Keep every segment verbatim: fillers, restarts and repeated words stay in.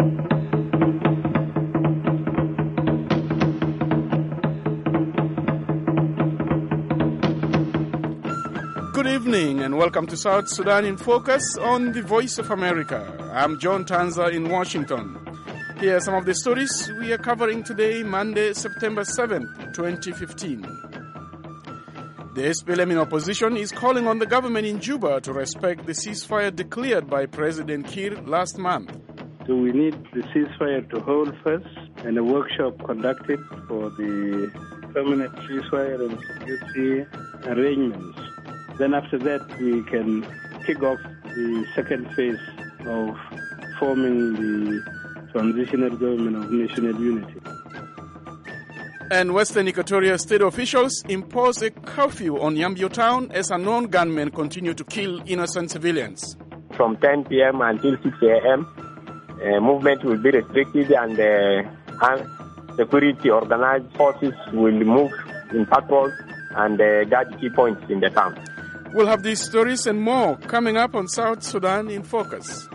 Good evening and welcome to South Sudan in Focus on the Voice of America. I'm John Tanza in Washington. Here are some of the stories we are covering today, Monday, September seventh, twenty fifteen. The S P L M in opposition is calling on the government in Juba to respect the ceasefire declared by President Kiir last month. So we need the ceasefire to hold first and a workshop conducted for the permanent ceasefire and security arrangements. Then after that, we can kick off the second phase of forming the transitional government of national unity. And Western Equatoria state officials impose a curfew on Yambio town as unknown gunmen continue to kill innocent civilians. From ten p.m. until six a.m., uh, movement will be restricted and uh, security organized forces will move in patrols and uh, guard key points in the town. We'll have these stories and more coming up on South Sudan in Focus.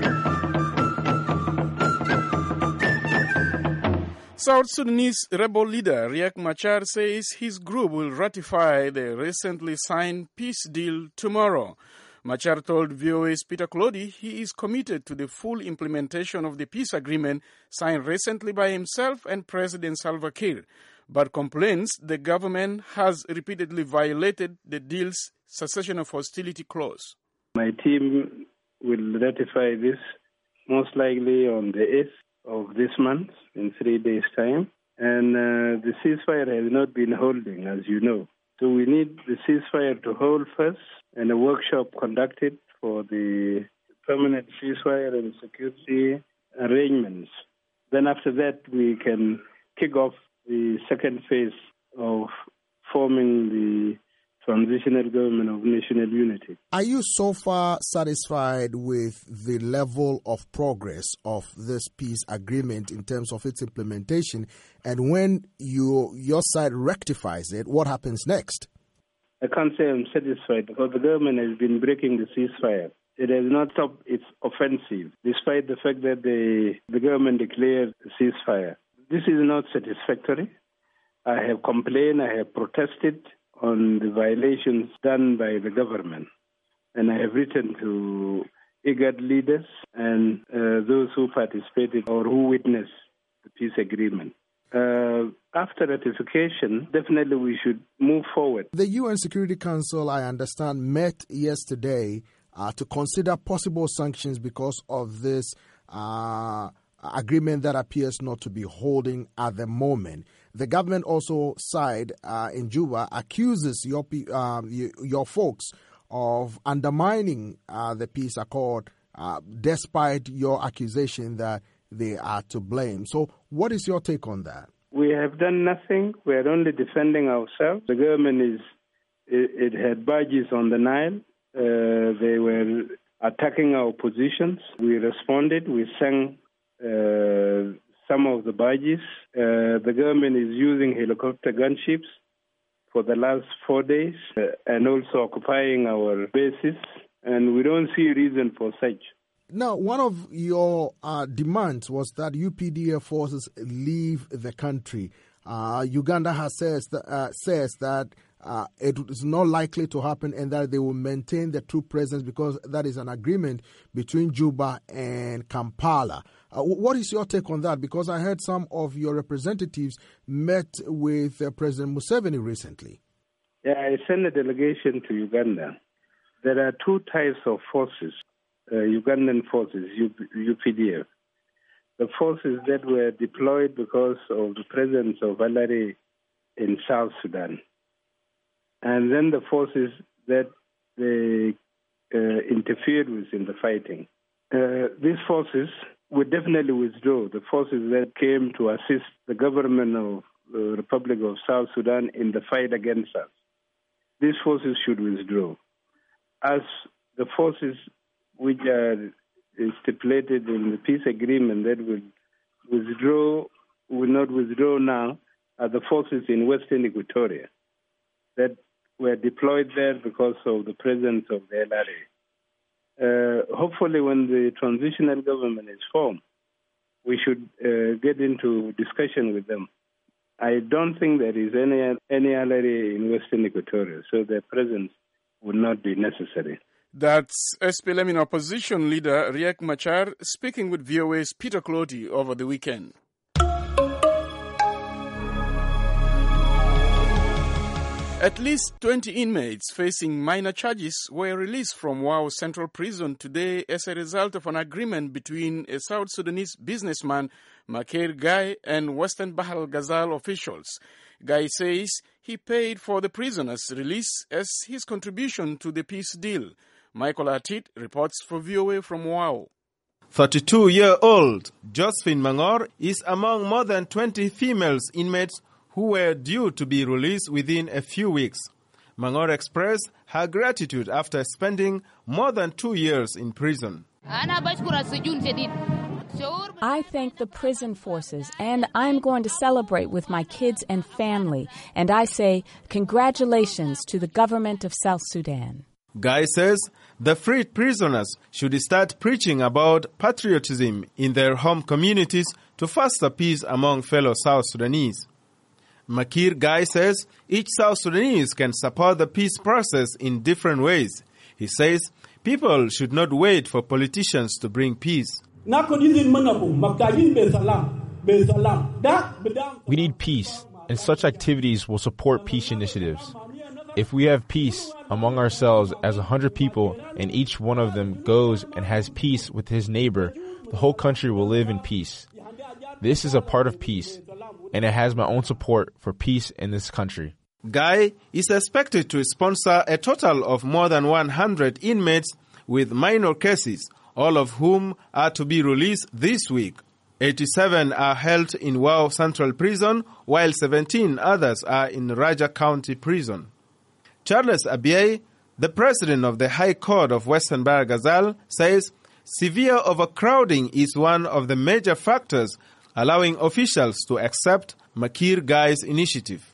South Sudanese rebel leader Riek Machar says his group will ratify the recently signed peace deal tomorrow. Machar told V O A's Peter Clody he is committed to the full implementation of the peace agreement signed recently by himself and President Salva Kiir, but complains the government has repeatedly violated the deal's cessation of hostility clause. My team will ratify this most likely on the eighth of this month, in three days' time. And uh, the ceasefire has not been holding, as you know. So we need the ceasefire to hold first and a workshop conducted for the permanent ceasefire and security arrangements. Then after that, we can kick off the second phase of forming the transitional government of national unity. Are you so far satisfied with the level of progress of this peace agreement in terms of its implementation? And when you, your side rectifies it, what happens next? I can't say I'm satisfied because the government has been breaking the ceasefire. It has not stopped its offensive, despite the fact that the, the government declared the ceasefire. This is not satisfactory. I have complained, I have protested on the violations done by the government. And I have written to IGAD leaders and uh, those who participated or who witnessed the peace agreement. Uh, after ratification, definitely we should move forward. The U N Security Council, I understand, met yesterday uh, to consider possible sanctions because of this uh, agreement that appears not to be holding at the moment. The government also side uh, in Juba accuses your uh, your folks of undermining uh, the peace accord, uh, despite your accusation that they are to blame. So, what is your take on that? We have done nothing. We are only defending ourselves. The government is it, it had barges on the Nile. Uh, they were attacking our positions. We responded. We sang. Uh, some of the barges. Uh, the government is using helicopter gunships for the last four days uh, and also occupying our bases, and we don't see a reason for such. Now, one of your uh, demands was that U P D F forces leave the country. Uh, Uganda has says that, uh, says that uh, it is not likely to happen and that they will maintain the troop presence because that is an agreement between Juba and Kampala. Uh, what is your take on that? Because I heard some of your representatives met with uh, President Museveni recently. Yeah, I sent a delegation to Uganda. There are two types of forces, uh, Ugandan forces, U P D F. The forces that were deployed because of the presence of Alare in South Sudan. And then the forces that they uh, interfered with in the fighting. Uh, these forces would definitely withdraw. The forces that came to assist the government of the Republic of South Sudan in the fight against us. These forces should withdraw. As the forces which are stipulated in the peace agreement that will withdraw, will not withdraw now, are the forces in Western Equatoria that were deployed there because of the presence of the L R A. Uh, hopefully when the transitional government is formed, we should uh, get into discussion with them. I don't think there is any any other area in Western Equatoria, so their presence would not be necessary. That's S P L M in opposition leader Riek Machar speaking with V O A's Peter Clotty over the weekend. At least twenty inmates facing minor charges were released from Wau Central Prison today as a result of an agreement between a South Sudanese businessman, Makir Gai, and Western Bahar Ghazal officials. Gai says he paid for the prisoners' release as his contribution to the peace deal. Michael Atit reports for V O A from Wau. thirty-two-year-old Josephine Mangor is among more than twenty female inmates who were due to be released within a few weeks. Mangor expressed her gratitude after spending more than two years in prison. I thank the prison forces, and I'm going to celebrate with my kids and family, and I say congratulations to the government of South Sudan. Guy says the freed prisoners should start preaching about patriotism in their home communities to foster peace among fellow South Sudanese. Makir Gai says each South Sudanese can support the peace process in different ways. He says people should not wait for politicians to bring peace. We need peace, and such activities will support peace initiatives. If we have peace among ourselves as a hundred people, and each one of them goes and has peace with his neighbor, the whole country will live in peace. This is a part of peace, and it has my own support for peace in this country. Guy is expected to sponsor a total of more than one hundred inmates with minor cases, all of whom are to be released this week. eighty-seven are held in Wau Central Prison, while seventeen others are in Raja County Prison. Charles Abiy, the president of the High Court of Western Bahar Ghazal, says severe overcrowding is one of the major factors allowing officials to accept Makir Gai's initiative.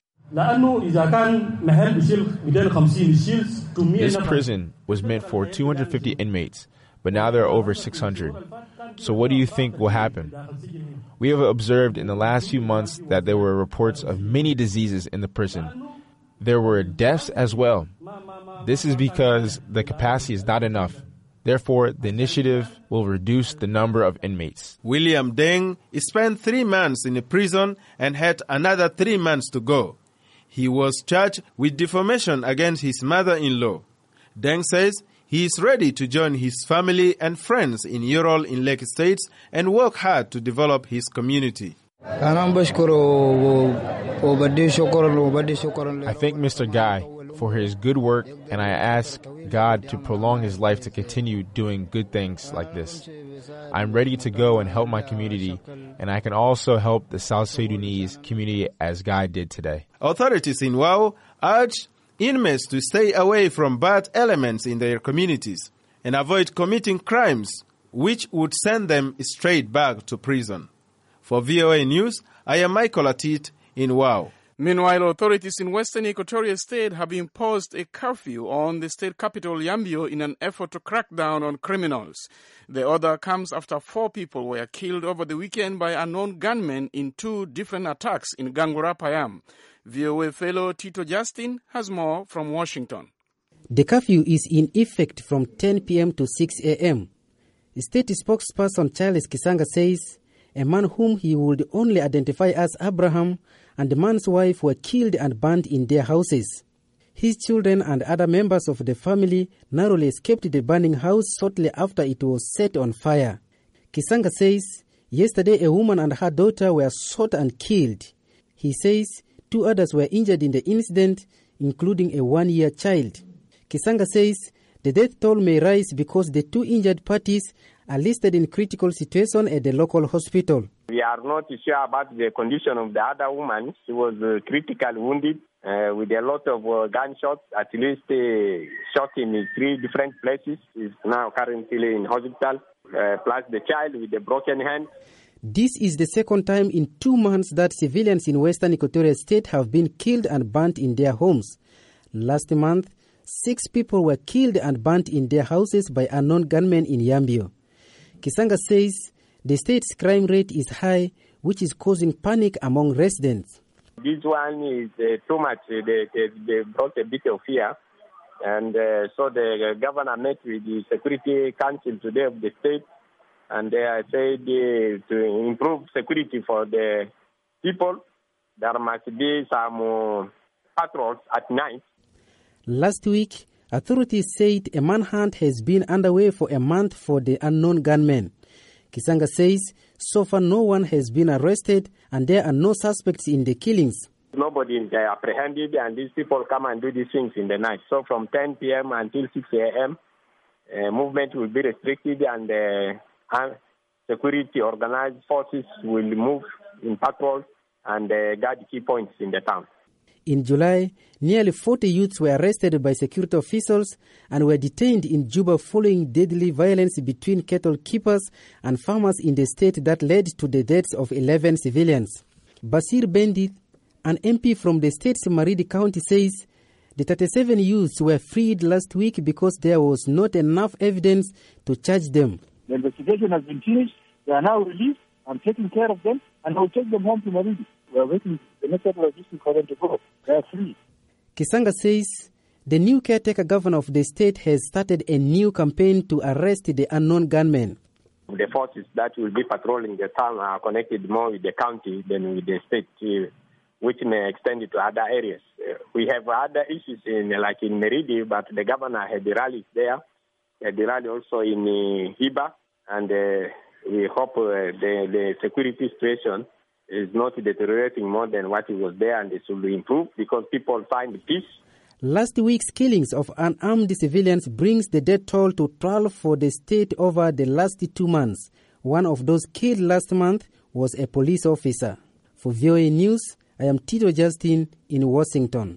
This prison was meant for two hundred fifty inmates, but now there are over six hundred. So what do you think will happen? We have observed in the last few months that there were reports of many diseases in the prison. There were deaths as well. This is because the capacity is not enough. Therefore, the initiative will reduce the number of inmates. William Deng spent three months in a prison and had another three months to go. He was charged with defamation against his mother-in-law. Deng says he is ready to join his family and friends in Yorol in Lake States and work hard to develop his community. I thank Mister Guy for his good work, and I ask God to prolong his life to continue doing good things like this. I'm ready to go and help my community, and I can also help the South Sudanese community as Guy did today. Authorities in Wau urge inmates to stay away from bad elements in their communities and avoid committing crimes which would send them straight back to prison. For V O A News, I am Michael Atit in Wau. Meanwhile, authorities in Western Equatoria State have imposed a curfew on the state capital, Yambio, in an effort to crack down on criminals. The order comes after four people were killed over the weekend by unknown gunmen in two different attacks in Gangura Payam. V O A fellow Tito Justin has more from Washington. The curfew is in effect from ten p.m. to six a.m. The state spokesperson Charles Kisanga says a man whom he would only identify as Abraham and the man's wife were killed and burned in their houses. His children and other members of the family narrowly escaped the burning house shortly after it was set on fire. Kisanga says yesterday a woman and her daughter were shot and killed. He says two others were injured in the incident, including a one-year child. Kisanga says the death toll may rise because the two injured parties are listed in critical situation at the local hospital. We are not sure about the condition of the other woman. She was uh, critically wounded uh, with a lot of uh, gunshots, at least uh, shot in three different places. Is now currently in hospital, uh, plus the child with a broken hand. This is the second time in two months that civilians in Western Equatoria State have been killed and burnt in their homes. Last month, six people were killed and burnt in their houses by unknown gunmen in Yambio. Kisanga says The state's crime rate is high, which is causing panic among residents. This one is uh, too much. They, they, they brought a bit of fear. And uh, so the governor met with the Security Council today of the state, and they said uh, to improve security for the people, there must be some uh, patrols at night. Last week, authorities said a manhunt has been underway for a month for the unknown gunmen. Kisanga says so far no one has been arrested and there are no suspects in the killings. Nobody is uh, apprehended, and these people come and do these things in the night. So from ten p.m. until six a.m., uh, movement will be restricted, and uh, security organized forces will move in patrol and uh, guard key points in the town. In July, nearly forty youths were arrested by security officials and were detained in Juba following deadly violence between cattle keepers and farmers in the state that led to the deaths of eleven civilians. Basir Bendit, an M P from the state's Maridi County, says the thirty-seven youths were freed last week because there was not enough evidence to charge them. The investigation has been finished. They are now released. I'm taking care of them, and I'll take them home to Maridi. We are waiting the next logistics for them to go. They are free. Kisanga says the new caretaker governor of the state has started a new campaign to arrest the unknown gunmen. The forces that will be patrolling the town are connected more with the county than with the state, uh, which may extend to other areas. Uh, we have other issues in, like in Meridi, but the governor had the rallies there. Had the rally also in uh, Hiba, and uh, we hope uh, the, the security situation is not deteriorating more than what it was there, and it will improve because people find peace. Last week's killings of unarmed civilians brings the death toll to twelve for the state over the last two months. One of those killed last month was a police officer. For V O A News, I am Tito Justin in Washington.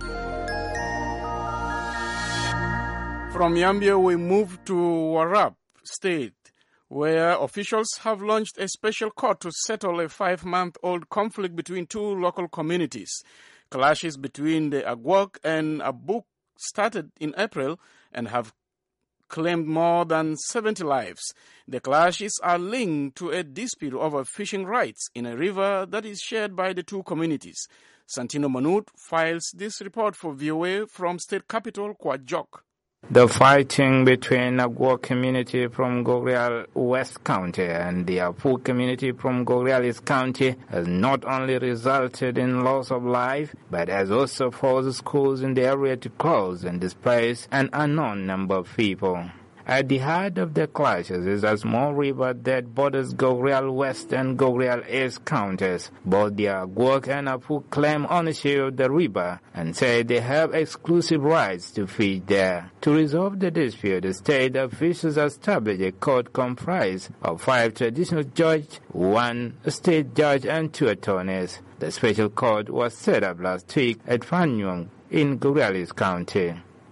From Yambia, we move to Warrap State, where officials have launched a special court to settle a five-month-old conflict between two local communities. Clashes between the Agwok and Abuk started in April and have claimed more than seventy lives. The clashes are linked to a dispute over fishing rights in a river that is shared by the two communities. Santino Manut files this report for V O A from state capital, Kwajok. The fighting between the Agwok community from Gogrial West County and the Apuk community from Gogrial East County has not only resulted in loss of life, but has also forced schools in the area to close and displace an unknown number of people. At the heart of the clashes is a small river that borders Gogrial West and Gogrial East counties. Both the Agwok and Apuk claim ownership of the river and say they have exclusive rights to fish there. To resolve the dispute, the state officials established a court comprised of five traditional judges, one state judge, and two attorneys. The special court was set up last week at Fanyuang in Gogrial East County.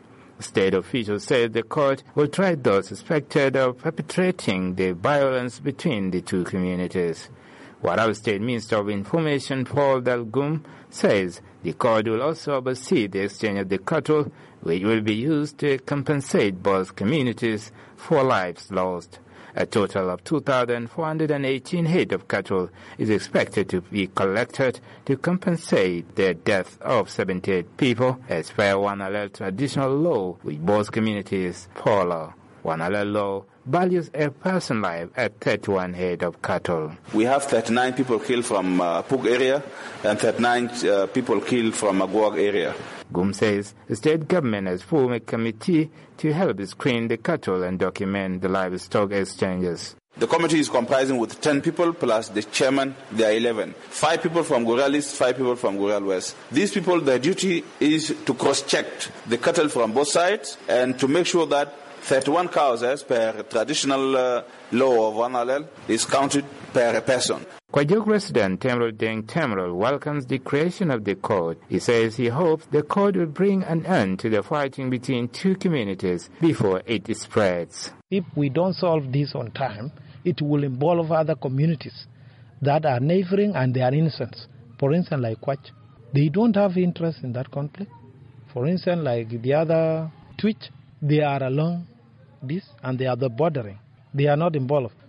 State officials said the court will try those suspected of perpetrating the violence between the two communities. Warrap State Minister of Information Paul Dalgum says the court will also oversee the exchange of the cattle, which will be used to compensate both communities for lives lost. A total of two thousand four hundred eighteen head of cattle is expected to be collected to compensate the death of seventy-eight people as per Wanalel traditional law, which both communities follow. Wanalel law values a person life at thirty-one head of cattle. We have thirty-nine people killed from uh, Puk area and thirty-nine uh, people killed from Agwok area. Gum says the state government has formed a committee to help screen the cattle and document the livestock exchanges. The committee is comprising with ten people plus the chairman, there are eleven. Five people from Gogrial East, five people from Gogrial West. These people, their duty is to cross-check the cattle from both sides and to make sure that thirty-one cows as per traditional uh, law of Wanalel is counted per person. Kwajok resident Temrul Deng Temrul welcomes the creation of the court. He says he hopes the court will bring an end to the fighting between two communities before it spreads. If we don't solve this on time, it will involve other communities that are neighboring and they are innocent. For instance, like Kwach, they don't have interest in that conflict. For instance, like the other Twitch, they are along this and they are the bordering. They are not involved.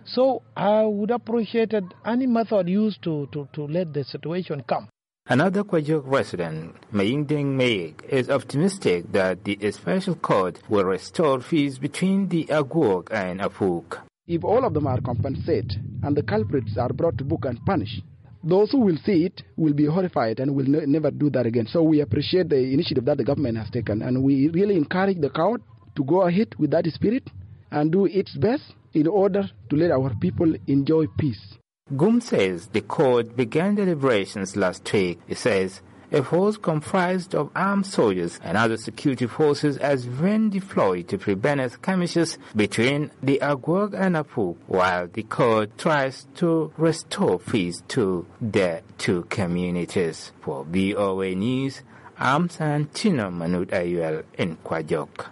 So I would appreciate any method used to, to, to let the situation come. Another Kwajok resident, Mayingdeng Mayek, is optimistic that the special court will restore peace between the Aguok and Apuk. If all of them are compensated and the culprits are brought to book and punished, those who will see it will be horrified and will ne- never do that again. So we appreciate the initiative that the government has taken, and we really encourage the court to go ahead with that spirit and do its best in order to let our people enjoy peace. Gum says the court began deliberations last week. He says a force comprised of armed soldiers and other security forces has been deployed to prevent skirmishes between the Aguok and Apuk, while the court tries to restore peace to the two communities. For V O A News, I'm Santino Manut Ayuel in Kwajok.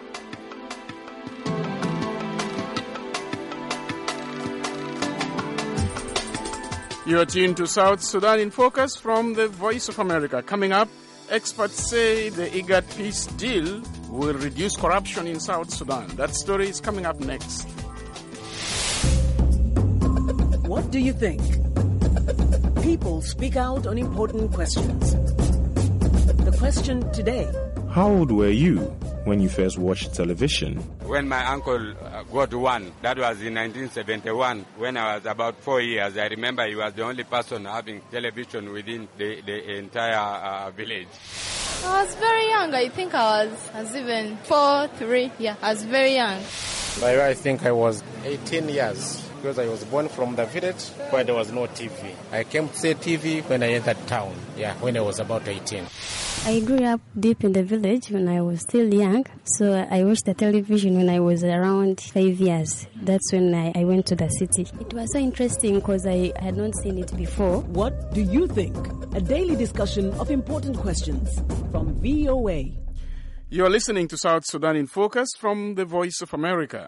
You are tuned to South Sudan in Focus from the Voice of America. Coming up, experts say the IGAD peace deal will reduce corruption in South Sudan. That story is coming up next. What do you think? People speak out on important questions. The question today: how old were you when you first watched television? When my uncle uh, got one, that was in nineteen seventy-one, when I was about four years. I remember he was the only person having television within the, the entire uh, village. I was very young. I think I was, I was even four, three. Yeah, I was very young. I think I was eighteen years because I was born from the village where there was no T V. I came to see T V when I entered town, yeah, when I was about eighteen. I grew up deep in the village when I was still young, so I watched the television when I was around five years. That's when I, I went to the city. It was so interesting because I had not seen it before. What do you think? A daily discussion of important questions from V O A. You are listening to South Sudan in Focus from the Voice of America.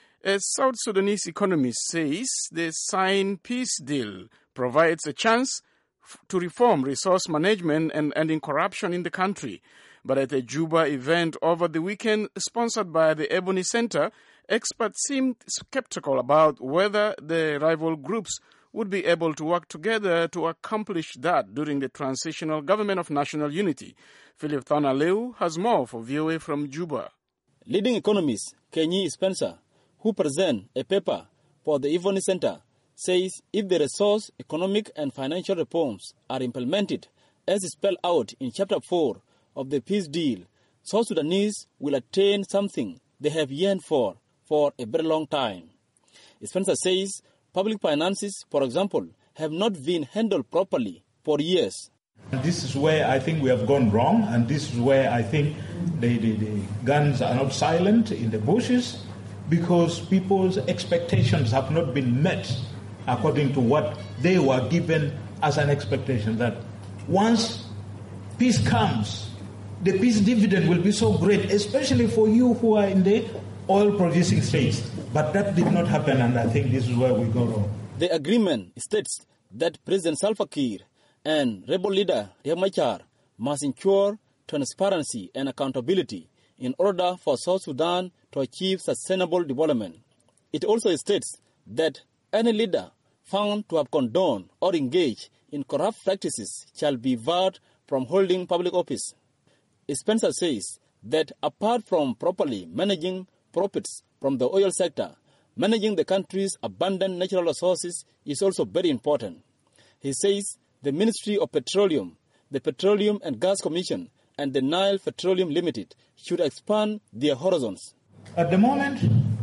A South Sudanese economist says the signed peace deal provides a chance to reform resource management and ending corruption in the country. But at a Juba event over the weekend sponsored by the Ebony Center, experts seemed skeptical about whether the rival groups would be able to work together to accomplish that during the transitional government of national unity. Philip Thanaleu has more for V O A from Juba. Leading economist Kenyi Spencer, who presents a paper for the Ebony Center, says if the resource, economic and financial reforms are implemented as spelled out in Chapter four of the peace deal, South Sudanese will attain something they have yearned for for a very long time. Spencer says public finances, for example, have not been handled properly for years. This is where I think we have gone wrong, and this is where I think the, the, the guns are not silent in the bushes, because people's expectations have not been met according to what they were given as an expectation, that once peace comes, the peace dividend will be so great, especially for you who are in the oil-producing states. But that did not happen, and I think this is where we go wrong. The agreement states that President Salva Kiir and rebel leader Riek Machar must ensure transparency and accountability in order for South Sudan to achieve sustainable development. It also states that any leader found to have condoned or engaged in corrupt practices shall be barred from holding public office. Spencer says that apart from properly managing profits from the oil sector, managing the country's abundant natural resources is also very important. He says the Ministry of Petroleum, the Petroleum and Gas Commission, and the Nile Petroleum Limited should expand their horizons. At the moment,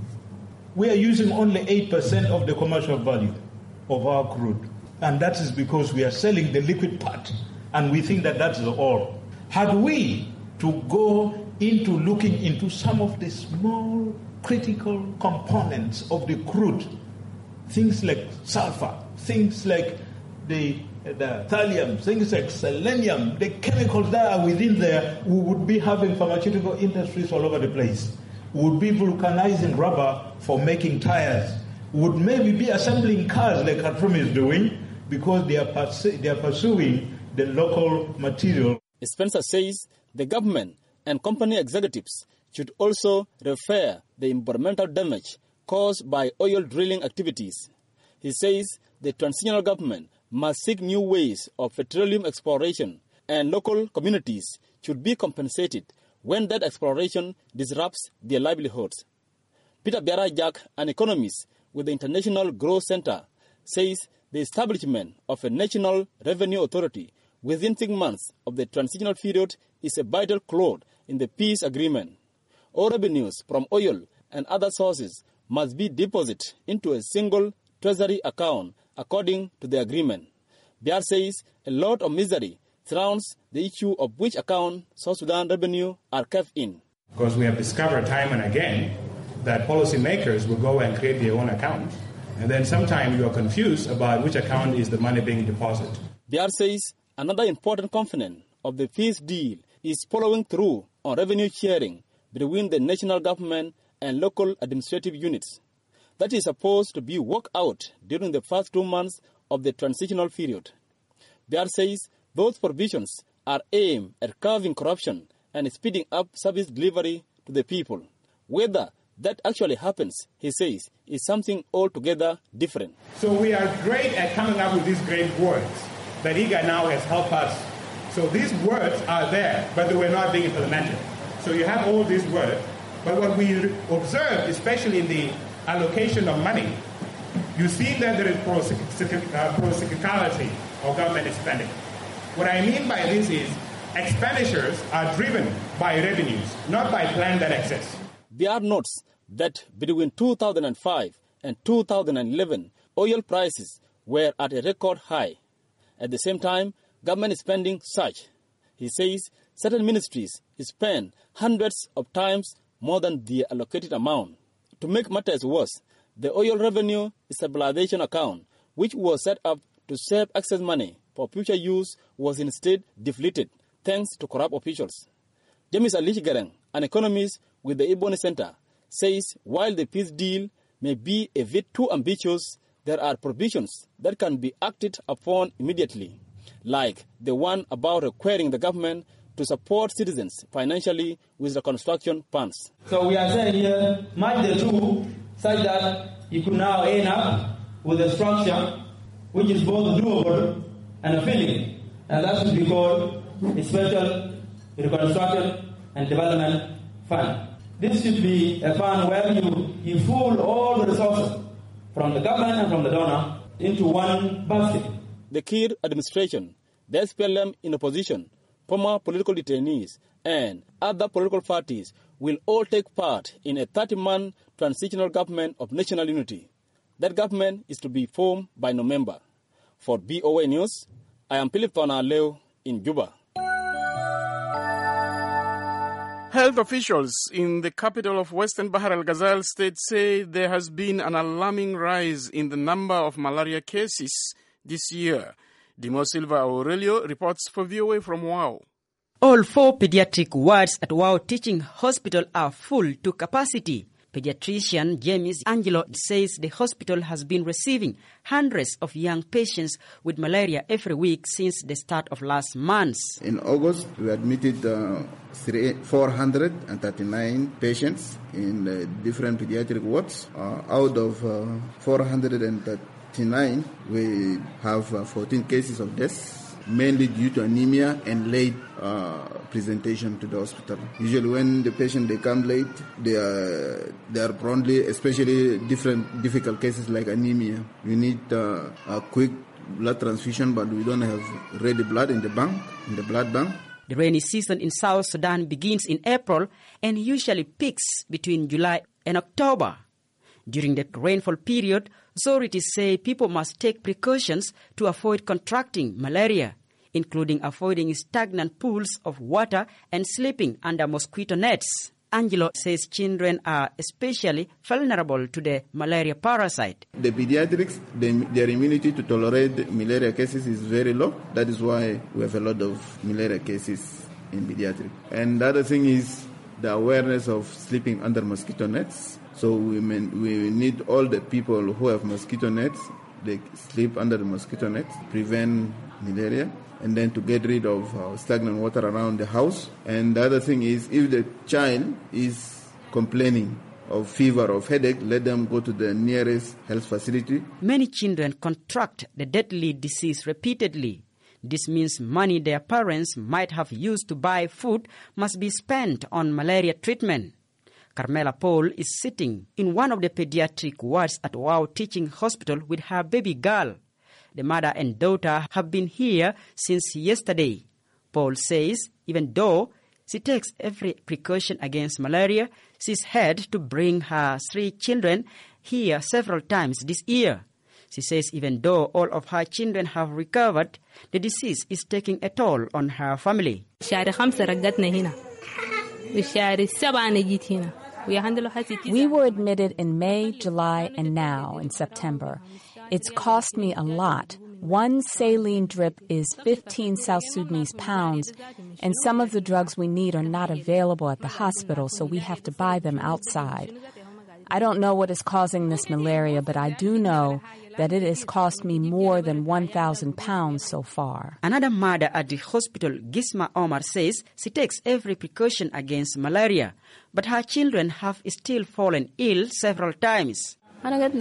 we are using only eight percent of the commercial value of our crude. And that is because we are selling the liquid part. And we think that that's all. Had we to go into looking into some of the small critical components of the crude, things like sulfur, things like the, the thallium, things like selenium, the chemicals that are within there, we would be having pharmaceutical industries all over the place. We would be vulcanizing rubber for making tires. We would maybe be assembling cars like Khartoum is doing, because they are, pursu- they are pursuing the local material. Spencer says the government and company executives should also refer the environmental damage caused by oil drilling activities. He says the transitional government must seek new ways of petroleum exploration, and local communities should be compensated when that exploration disrupts their livelihoods. Peter Biara-Jack, an economist with the International Growth Center, says the establishment of a national revenue authority within six months of the transitional period is a vital clause in the peace agreement. All revenues from oil and other sources must be deposited into a single treasury account according to the agreement. Biar says a lot of misery surrounds the issue of which account South Sudan revenue are kept in. Because we have discovered time and again that policymakers will go and create their own account, and then sometimes you are confused about which account is the money being deposited. Biar says another important component of the peace deal is following through on revenue sharing between the national government and local administrative units. That is supposed to be worked out during the first two months of the transitional period. Biar says those provisions are aimed at curbing corruption and speeding up service delivery to the people. Whether that actually happens, he says, is something altogether different. So we are great at coming up with these great words that I G A now has helped us. So these words are there, but they were not being implemented. So you have all these words, but what we observe, especially in the allocation of money, you see that there is pro-cyclicality of government spending. What I mean by this is expenditures are driven by revenues, not by plan that exists. Biar notes that between two thousand five and two thousand eleven, oil prices were at a record high. At the same time, government spending surged. He says certain ministries spend hundreds of times more than the allocated amount. To make matters worse, the oil revenue stabilization account, which was set up to save excess money for future use, was instead depleted thanks to corrupt officials. James Alish-Garang, an economist with the Ebony Center, says while the peace deal may be a bit too ambitious, there are provisions that can be acted upon immediately, like the one about requiring the government to support citizens financially with reconstruction funds. So we are saying here, merge the two such that you could now end up with a structure which is both doable and appealing, and that should be called a special reconstruction and development fund. This should be a fund where you, you pool all the resources from the government and from the donor into one basket. The Kiir administration, the S P L M in opposition, former political detainees, and other political parties will all take part in a thirty-man transitional government of national unity. That government is to be formed by November. For B O A News, I am Philip Tonaleo in Juba. Health officials in the capital of Western Bahar al-Ghazal state say there has been an alarming rise in the number of malaria cases this year. Dimo Silva Aurelio reports for V O A from WOW. All four pediatric wards at WOW Teaching Hospital are full to capacity. Pediatrician James Angelo says the hospital has been receiving hundreds of young patients with malaria every week since the start of last month. In August, we admitted uh, four hundred thirty-nine patients in uh, different pediatric wards. Uh, out of uh, four hundred thirty-nine, we have uh, fourteen cases of deaths, mainly due to anemia and late uh, presentation to the hospital. Usually when the patient, they come late, they are, they are promptly, especially different difficult cases like anemia. We need uh, a quick blood transfusion, but we don't have ready blood in the bank, in the blood bank. The rainy season in South Sudan begins in April and usually peaks between July and October. During the rainfall period, authorities say people must take precautions to avoid contracting malaria, including avoiding stagnant pools of water and sleeping under mosquito nets. Angelo says children are especially vulnerable to the malaria parasite. The pediatrics, the, their immunity to tolerate malaria cases is very low. That is why we have a lot of malaria cases in pediatrics. And the other thing is the awareness of sleeping under mosquito nets. So we, mean, we need all the people who have mosquito nets, they sleep under the mosquito nets, prevent malaria, and then to get rid of uh, stagnant water around the house. And the other thing is, if the child is complaining of fever or headache, let them go to the nearest health facility. Many children contract the deadly disease repeatedly. This means money their parents might have used to buy food must be spent on malaria treatment. Carmela Paul is sitting in one of the pediatric wards at Wow Teaching Hospital with her baby girl. The mother and daughter have been here since yesterday. Paul says even though she takes every precaution against malaria, she's had to bring her three children here several times this year. She says even though all of her children have recovered, the disease is taking a toll on her family. We were admitted in May, July, and now in September. It's cost me a lot. One saline drip is fifteen South Sudanese pounds, and some of the drugs we need are not available at the hospital, so we have to buy them outside. I don't know what is causing this malaria, but I do know that it has cost me more than one thousand pounds so far. Another mother at the hospital, Gisma Omar, says she takes every precaution against malaria, but her children have still fallen ill several times. At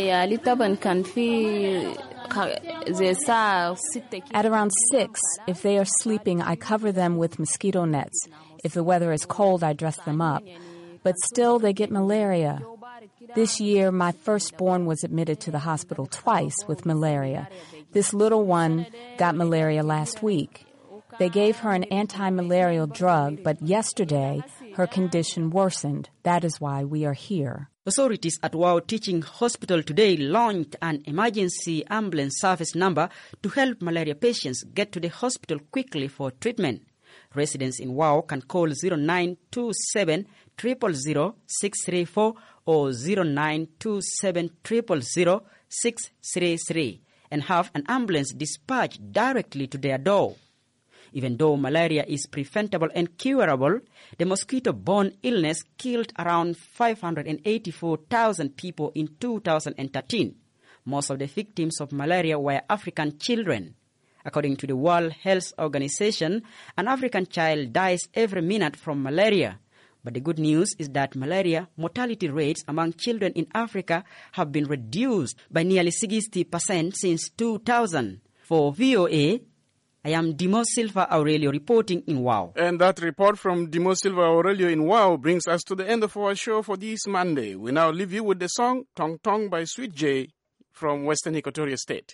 around six, if they are sleeping, I cover them with mosquito nets. If the weather is cold, I dress them up. But still, they get malaria. This year, my firstborn was admitted to the hospital twice with malaria. This little one got malaria last week. They gave her an anti-malarial drug, but yesterday, her condition worsened. That is why we are here. Authorities at Wow Teaching Hospital today launched an emergency ambulance service number to help malaria patients get to the hospital quickly for treatment. Residents in Wow can call zero nine two seven, zero zero zero, six three four or zero nine two seven, zero zero zero, six three three and have an ambulance dispatched directly to their door. Even though malaria is preventable and curable, the mosquito-borne illness killed around five hundred eighty-four thousand people in two thousand thirteen. Most of the victims of malaria were African children. According to the World Health Organization, an African child dies every minute from malaria. But the good news is that malaria mortality rates among children in Africa have been reduced by nearly sixty percent since two thousand. For V O A, I am Dimo Silva Aurelio reporting in Wow. And that report from Dimo Silva Aurelio in Wow brings us to the end of our show for this Monday. We now leave you with the song Tong Tong by Sweet J from Western Equatoria State.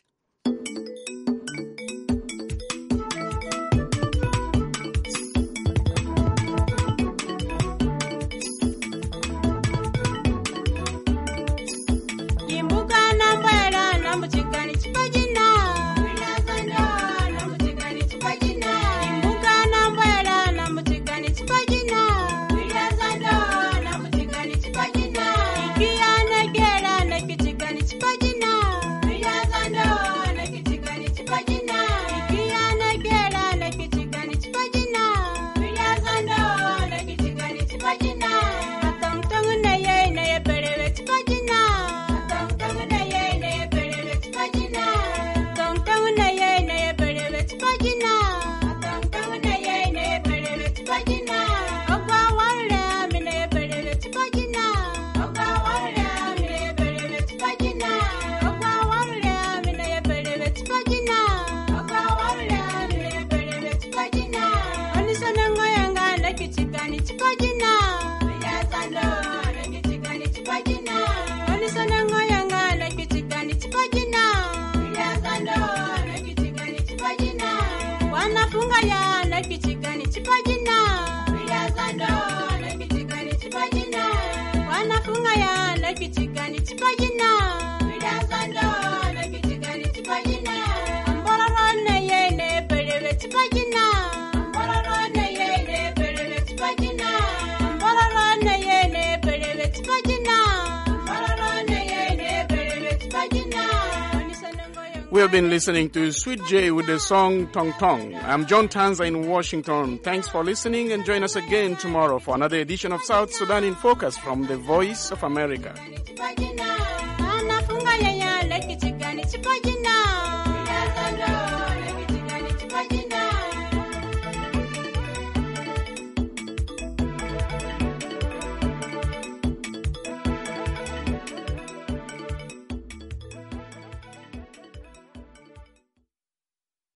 We have been listening to Sweet J with the song Tong Tong. I'm John Tanza in Washington. Thanks for listening and join us again tomorrow for another edition of South Sudan in Focus from the Voice of America.